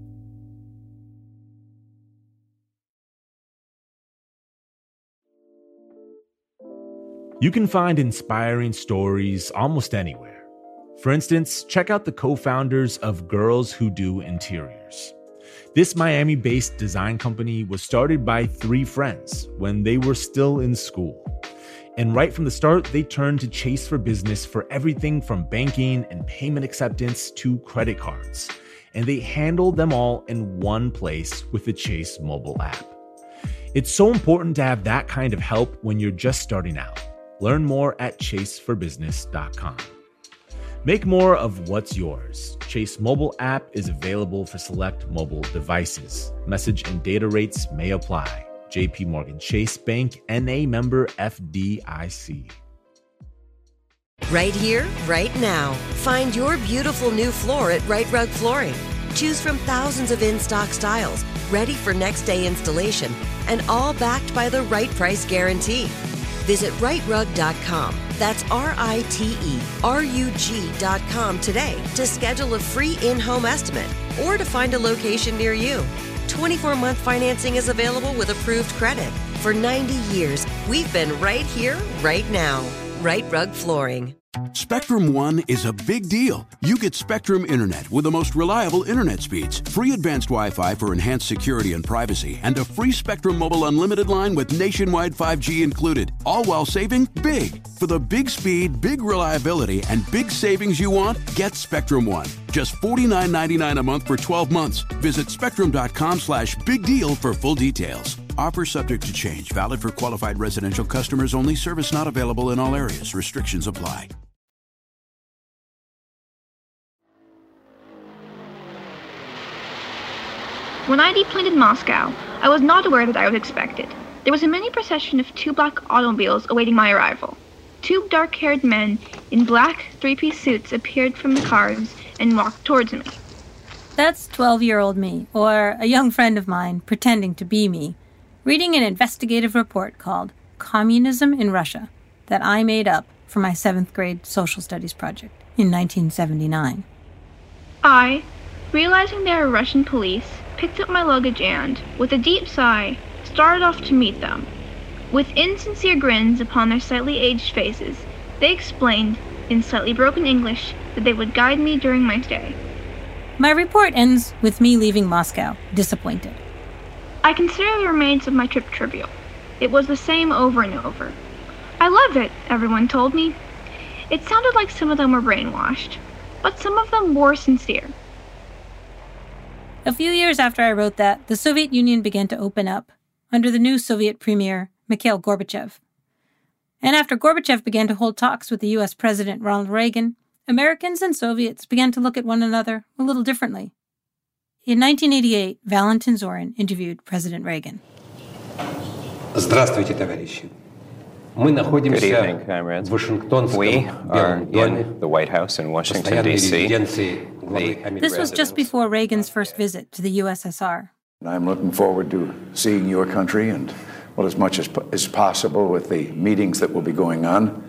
You can find inspiring stories almost anywhere. For instance, check out the co-founders of Girls Who Do Interiors. This Miami-based design company was started by three friends when they were still in school. And right from the start, they turned to Chase for Business for everything from banking and payment acceptance to credit cards. And they handled them all in one place with the Chase mobile app. It's so important to have that kind of help when you're just starting out. Learn more at chase for business dot com. Make more of what's yours. Chase mobile app is available for select mobile devices. Message and data rates may apply. J P Morgan Chase Bank, N A member F D I C. Right here, right now. Find your beautiful new floor at Right Rug Flooring. Choose from thousands of in-stock styles, ready for next day installation, and all backed by the right price guarantee. Visit right rug dot com. That's R I T E R U G dot com today to schedule a free in-home estimate or to find a location near you. twenty-four month financing is available with approved credit. For ninety years, we've been right here, right now. Right Rug Flooring. Spectrum One is a big deal. You get Spectrum Internet with the most reliable internet speeds, free advanced Wi-Fi for enhanced security and privacy, and a free Spectrum Mobile Unlimited line with nationwide five G included, all while saving big. For the big speed, big reliability, and big savings you want, get Spectrum One. Just forty-nine ninety-nine a month for twelve months. Visit spectrum dot com slash big deal for full details. Offer subject to change. Valid for qualified residential customers only. Service not available in all areas. Restrictions apply. When I deplaned in Moscow, I was not aware that I was expected. There was a mini procession of two black automobiles awaiting my arrival. Two dark-haired men in black three-piece suits appeared from the cars and walked towards me. That's twelve-year-old me, or a young friend of mine pretending to be me, reading an investigative report called Communism in Russia that I made up for my seventh grade social studies project in nineteen seventy-nine. I, realizing they were Russian police, picked up my luggage and, with a deep sigh, started off to meet them. With insincere grins upon their slightly aged faces, they explained, in slightly broken English, that they would guide me during my stay. My report ends with me leaving Moscow, disappointed. I consider the remains of my trip trivial. It was the same over and over. I love it, everyone told me. It sounded like some of them were brainwashed, but some of them were sincere. A few years after I wrote that, the Soviet Union began to open up under the new Soviet premier, Mikhail Gorbachev. And after Gorbachev began to hold talks with the U S President Ronald Reagan, Americans and Soviets began to look at one another a little differently. In nineteen eighty-eight, Valentin Zorin interviewed President Reagan. Здравствуйте, товарищи. Мы находимся в Вашингтонском Белом доме, the White House in Washington, D C. This was just before Reagan's first visit to the U S S R. I'm looking forward to seeing your country and, well, as much as, as possible with the meetings that will be going on.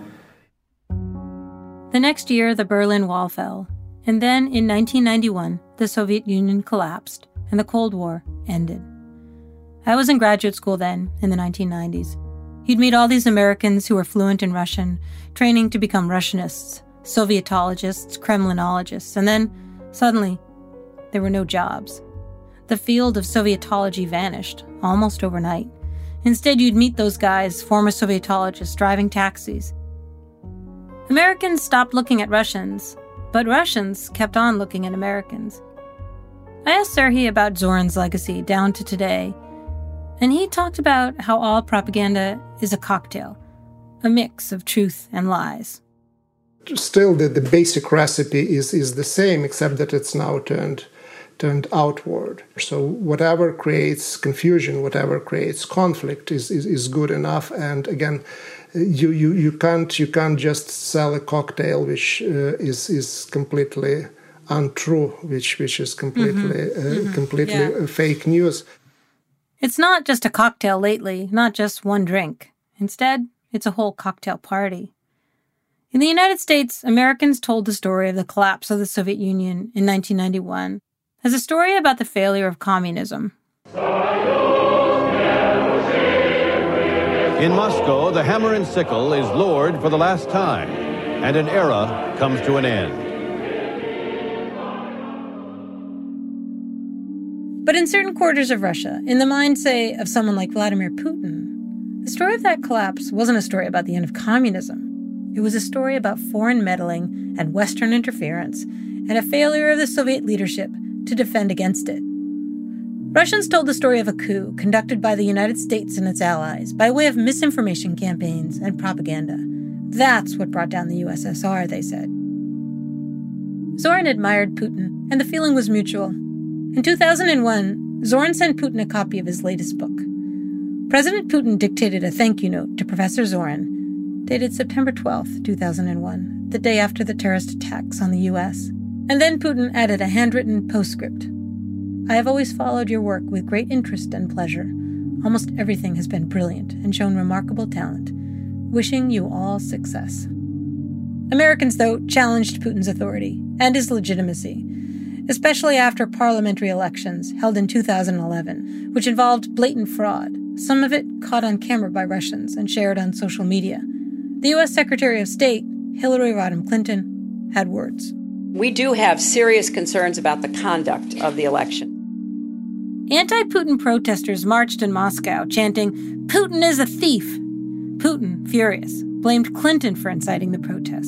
The next year, the Berlin Wall fell. And then, in nineteen ninety-one, the Soviet Union collapsed and the Cold War ended. I was in graduate school then, in the nineteen nineties. You'd meet all these Americans who were fluent in Russian, training to become Russianists, Sovietologists, Kremlinologists, and then, suddenly, there were no jobs. The field of Sovietology vanished, almost overnight. Instead, you'd meet those guys, former Sovietologists, driving taxis. Americans stopped looking at Russians, but Russians kept on looking at Americans. I asked Serhiy about Zorin's legacy down to today, and he talked about how all propaganda is a cocktail, a mix of truth and lies. Still, the, the basic recipe is, is the same, except that it's now turned turned outward. So whatever creates confusion, whatever creates conflict is, is, is good enough. And again, you, you, you can't you can't just sell a cocktail which uh, is is completely untrue, which which is completely mm-hmm. Uh, mm-hmm. completely yeah. fake news. It's not just a cocktail lately, not just one drink. Instead, it's a whole cocktail party. In the United States, Americans told the story of the collapse of the Soviet Union in nineteen ninety-one as a story about the failure of communism. In Moscow, the hammer and sickle is lowered for the last time, and an era comes to an end. But in certain quarters of Russia, in the mind, say, of someone like Vladimir Putin, the story of that collapse wasn't a story about the end of communism. It was a story about foreign meddling and Western interference and a failure of the Soviet leadership to defend against it. Russians told the story of a coup conducted by the United States and its allies by way of misinformation campaigns and propaganda. That's what brought down the U S S R, they said. Zorin admired Putin, and the feeling was mutual. In two thousand one, Zorin sent Putin a copy of his latest book. President Putin dictated a thank you note to Professor Zorin, dated September twelfth, two thousand one, the day after the terrorist attacks on the U S. And then Putin added a handwritten postscript. I have always followed your work with great interest and pleasure. Almost everything has been brilliant and shown remarkable talent. Wishing you all success. Americans, though, challenged Putin's authority and his legitimacy, especially after parliamentary elections held in two thousand eleven, which involved blatant fraud, some of it caught on camera by Russians and shared on social media. The U S Secretary of State, Hillary Rodham Clinton, had words. We do have serious concerns about the conduct of the election. Anti-Putin protesters marched in Moscow, chanting, "Putin is a thief!" Putin, furious, blamed Clinton for inciting the protests.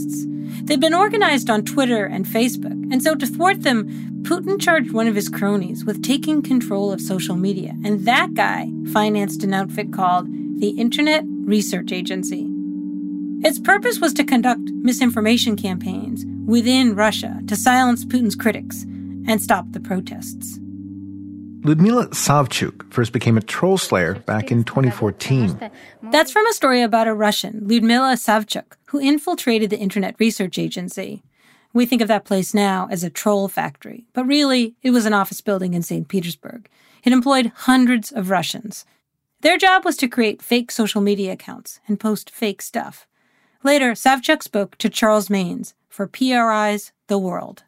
They'd been organized on Twitter and Facebook, and so to thwart them, Putin charged one of his cronies with taking control of social media, and that guy financed an outfit called the Internet Research Agency. Its purpose was to conduct misinformation campaigns within Russia to silence Putin's critics and stop the protests. Lyudmila Savchuk first became a troll slayer back in twenty fourteen. That's from a story about a Russian, Lyudmila Savchuk, who infiltrated the Internet Research Agency. We think of that place now as a troll factory, but really, it was an office building in Saint Petersburg. It employed hundreds of Russians. Their job was to create fake social media accounts and post fake stuff. Later, Savchuk spoke to Charles Maynes for P R I's The World.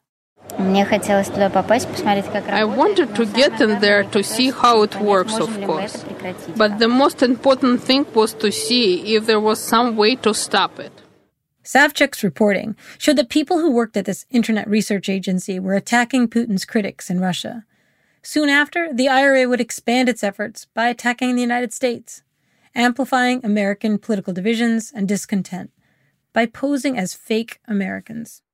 I wanted to get in there to see how it works, of course. But the most important thing was to see if there was some way to stop it. Savchuk's reporting showed that people who worked at this Internet Research Agency were attacking Putin's critics in Russia. Soon after, the I R A would expand its efforts by attacking the United States, amplifying American political divisions and discontent by posing as fake Americans.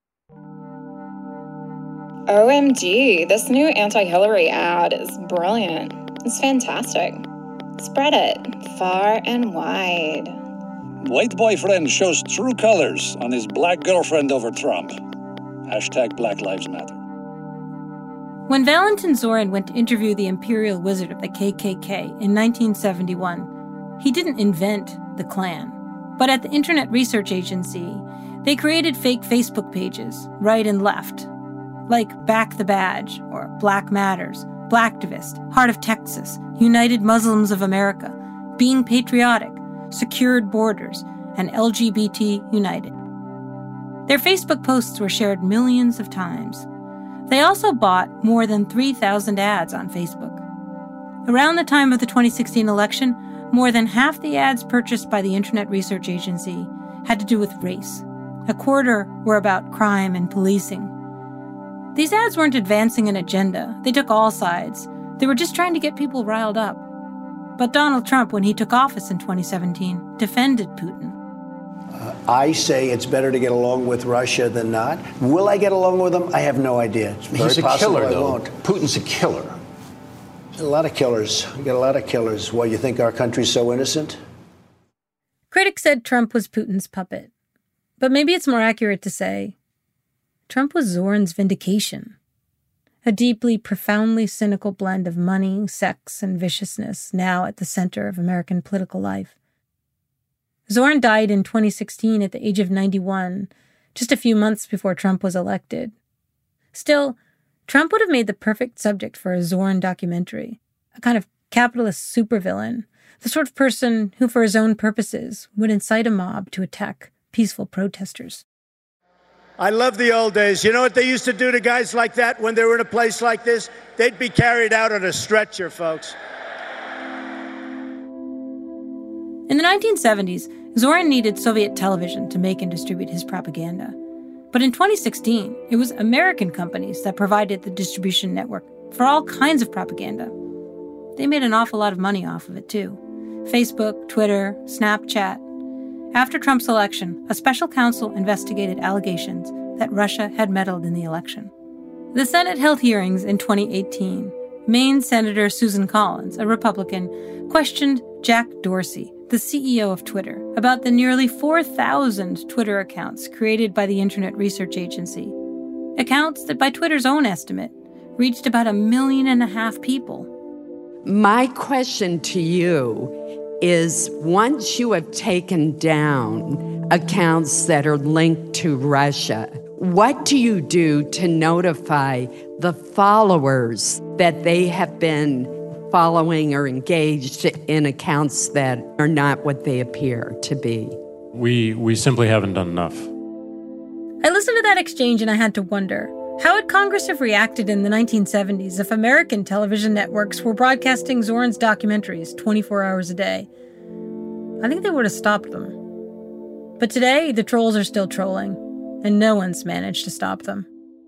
O M G, this new anti-Hillary ad is brilliant. It's fantastic. Spread it far and wide. White boyfriend shows true colors on his black girlfriend over Trump. Hashtag Black Lives Matter. When Valentin Zorin went to interview the Imperial Wizard of the K K K in nineteen seventy-one, he didn't invent the Klan. But at the Internet Research Agency, they created fake Facebook pages, right and left, like Back the Badge, or Black Matters, Blacktivist, Heart of Texas, United Muslims of America, Being Patriotic, Secured Borders, and L G B T United. Their Facebook posts were shared millions of times. They also bought more than three thousand ads on Facebook. Around the time of the twenty sixteen election, more than half the ads purchased by the Internet Research Agency had to do with race. A quarter were about crime and policing. These ads weren't advancing an agenda. They took all sides. They were just trying to get people riled up. But Donald Trump, when he took office in twenty seventeen, defended Putin. Uh, I say it's better to get along with Russia than not. Will I get along with him? I have no idea. It's very He's a possible killer, I though. won't. Putin's a killer. There's a lot of killers. We got a lot of killers. Why, you think our country's so innocent? Critics said Trump was Putin's puppet. But maybe it's more accurate to say Trump was Zorin's vindication. A deeply, profoundly cynical blend of money, sex, and viciousness now at the center of American political life. Zorin died in twenty sixteen at the age of ninety-one, just a few months before Trump was elected. Still, Trump would have made the perfect subject for a Zorin documentary, a kind of capitalist supervillain, the sort of person who, for his own purposes, would incite a mob to attack peaceful protesters. I love the old days. You know what they used to do to guys like that when they were in a place like this? They'd be carried out on a stretcher, folks. In the nineteen seventies, Zorin needed Soviet television to make and distribute his propaganda. But in twenty sixteen, it was American companies that provided the distribution network for all kinds of propaganda. They made an awful lot of money off of it, too. Facebook, Twitter, Snapchat. After Trump's election, a special counsel investigated allegations that Russia had meddled in the election. The Senate held hearings in twenty eighteen. Maine Senator Susan Collins, a Republican, questioned Jack Dorsey, the C E O of Twitter, about the nearly four thousand Twitter accounts created by the Internet Research Agency. Accounts that, by Twitter's own estimate, reached about a million and a half people. My question to you is, once you have taken down accounts that are linked to Russia, what do you do to notify the followers that they have been following or engaged in accounts that are not what they appear to be? We we simply haven't done enough. I listened to that exchange and I had to wonder, how would Congress have reacted in the nineteen seventies if American television networks were broadcasting Zorin's documentaries twenty-four hours a day? I think they would have stopped them. But today, the trolls are still trolling, and no one's managed to stop them.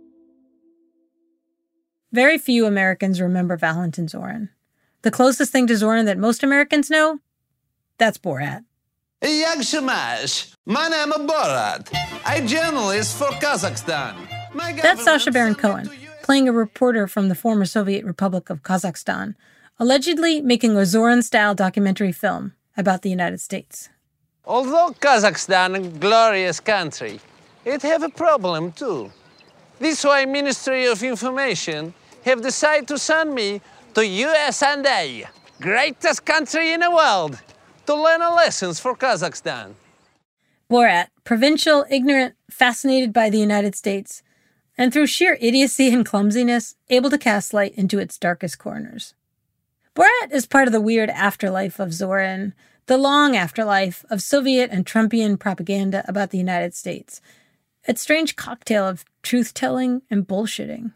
Very few Americans remember Valentin Zorin. The closest thing to Zorin that most Americans know? That's Borat. Yag Shamash. My name is Borat. I'm journalist for Kazakhstan. That's Sacha Baron Cohen, playing a reporter from the former Soviet Republic of Kazakhstan, allegedly making a Zoran-style documentary film about the United States. Although Kazakhstan is a glorious country, it have a problem too. This why Ministry of Information have decided to send me to U S A, greatest country in the world, to learn lessons for Kazakhstan. Borat, provincial, ignorant, fascinated by the United States, and through sheer idiocy and clumsiness, able to cast light into its darkest corners. Borat is part of the weird afterlife of Zoran, the long afterlife of Soviet and Trumpian propaganda about the United States, its strange cocktail of truth-telling and bullshitting.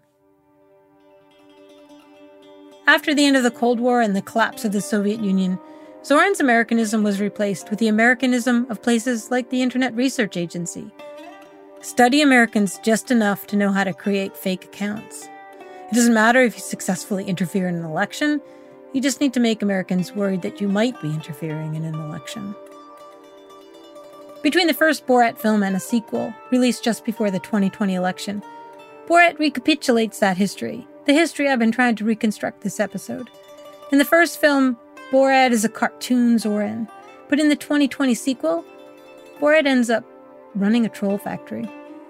After the end of the Cold War and the collapse of the Soviet Union, Zoran's Americanism was replaced with the Americanism of places like the Internet Research Agency. Study Americans just enough to know how to create fake accounts. It doesn't matter if you successfully interfere in an election, you just need to make Americans worried that you might be interfering in an election. Between the first Borat film and a sequel, released just before the twenty twenty election, Borat recapitulates that history, the history I've been trying to reconstruct this episode. In the first film, Borat is a cartoon Zoran, but in the twenty twenty sequel, Borat ends up running a troll factory.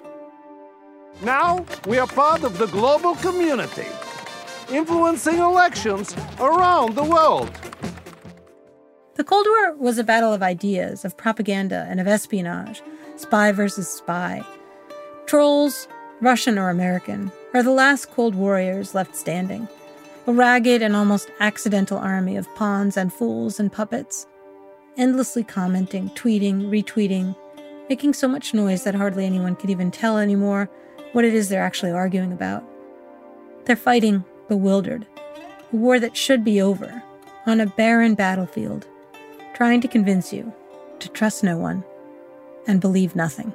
Now we are part of the global community, influencing elections around the world. The Cold War was a battle of ideas, of propaganda, and of espionage, spy versus spy. Trolls, Russian or American, are the last Cold Warriors left standing. A ragged and almost accidental army of pawns and fools and puppets, endlessly commenting, tweeting, retweeting, making so much noise that hardly anyone could even tell anymore what it is they're actually arguing about. They're fighting, bewildered, a war that should be over, on a barren battlefield, trying to convince you to trust no one and believe nothing.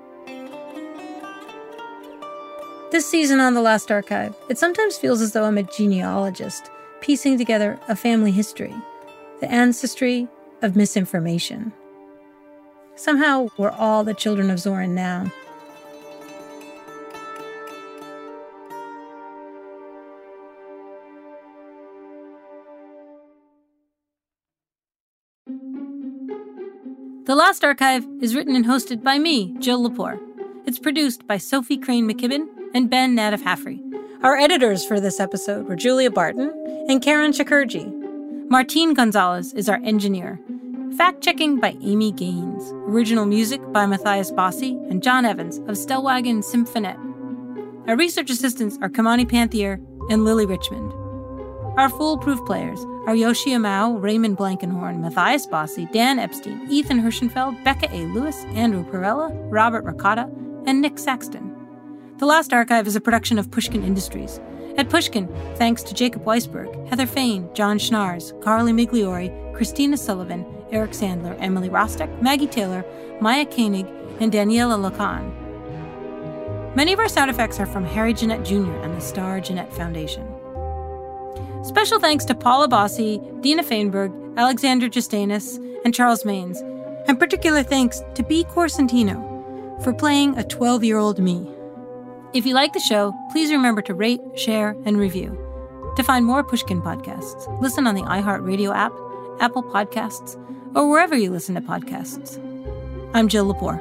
This season on The Last Archive, it sometimes feels as though I'm a genealogist, piecing together a family history, the ancestry of misinformation. Somehow, we're all the children of Zoran now. The Last Archive is written and hosted by me, Jill Lepore. It's produced by Sophie Crane McKibben and Ben Nadif-Hafrey. Our editors for this episode were Julia Barton and Karen Shakurji. Martine Gonzalez is our engineer. Fact-checking by Amy Gaines. Original music by Matthias Bossi and John Evans of Stellwagen Symphonet. Our research assistants are Kamani Panthier and Lily Richmond. Our foolproof players are Yoshi Amau, Raymond Blankenhorn, Matthias Bossi, Dan Epstein, Ethan Hirschenfeld, Becca A. Lewis, Andrew Perella, Robert Ricotta, and Nick Saxton. The Last Archive is a production of Pushkin Industries. At Pushkin, thanks to Jacob Weisberg, Heather Fain, John Schnars, Carly Migliori, Christina Sullivan, Eric Sandler, Emily Rostek, Maggie Taylor, Maya Koenig, and Daniela Lacan. Many of our sound effects are from Harry Jeanette Junior and the Star Jeanette Foundation. Special thanks to Paula Bossi, Dina Feinberg, Alexander Justanis, and Charles Maines, and particular thanks to B. Corsentino for playing a twelve-year-old me. If you like the show, please remember to rate, share, and review. To find more Pushkin podcasts, listen on the iHeartRadio app, Apple Podcasts, or wherever you listen to podcasts. I'm Jill Lepore.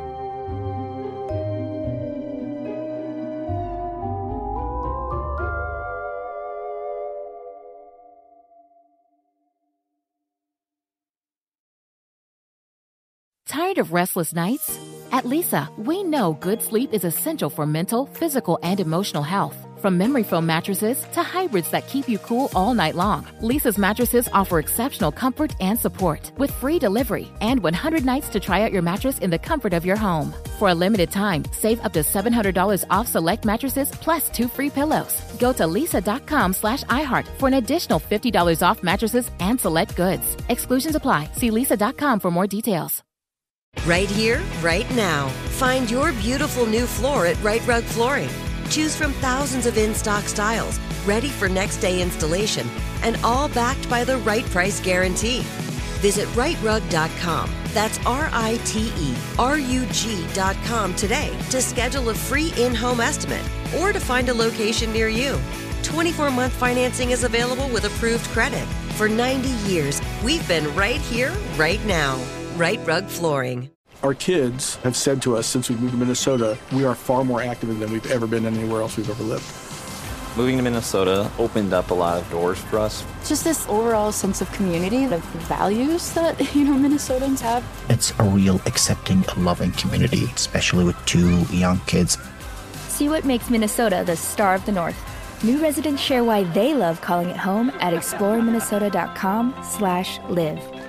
Tired of restless nights? At Leesa, we know good sleep is essential for mental, physical, and emotional health. From memory foam mattresses to hybrids that keep you cool all night long, Leesa's mattresses offer exceptional comfort and support with free delivery and one hundred nights to try out your mattress in the comfort of your home. For a limited time, save up to seven hundred dollars off select mattresses plus two free pillows. Go to leesa.com slash iHeart for an additional fifty dollars off mattresses and select goods. Exclusions apply. See leesa dot com for more details. Right here, right now. Find your beautiful new floor at Right Rug Flooring. Choose from thousands of in-stock styles, ready for next day installation, and all backed by the right price guarantee. Visit right rug dot com. That's R I T E R U G dot com today to schedule a free in-home estimate or to find a location near you. twenty-four month financing is available with approved credit. For ninety years, we've been right here, right now. Right Rug Flooring. Our kids have said to us since we moved to Minnesota, we are far more active than we've ever been anywhere else we've ever lived. Moving to Minnesota opened up a lot of doors for us. Just this overall sense of community, the values that, you know, Minnesotans have. It's a real accepting, loving community, especially with two young kids. See what makes Minnesota the star of the North. New residents share why they love calling it home at exploreminnesota dot com slash live.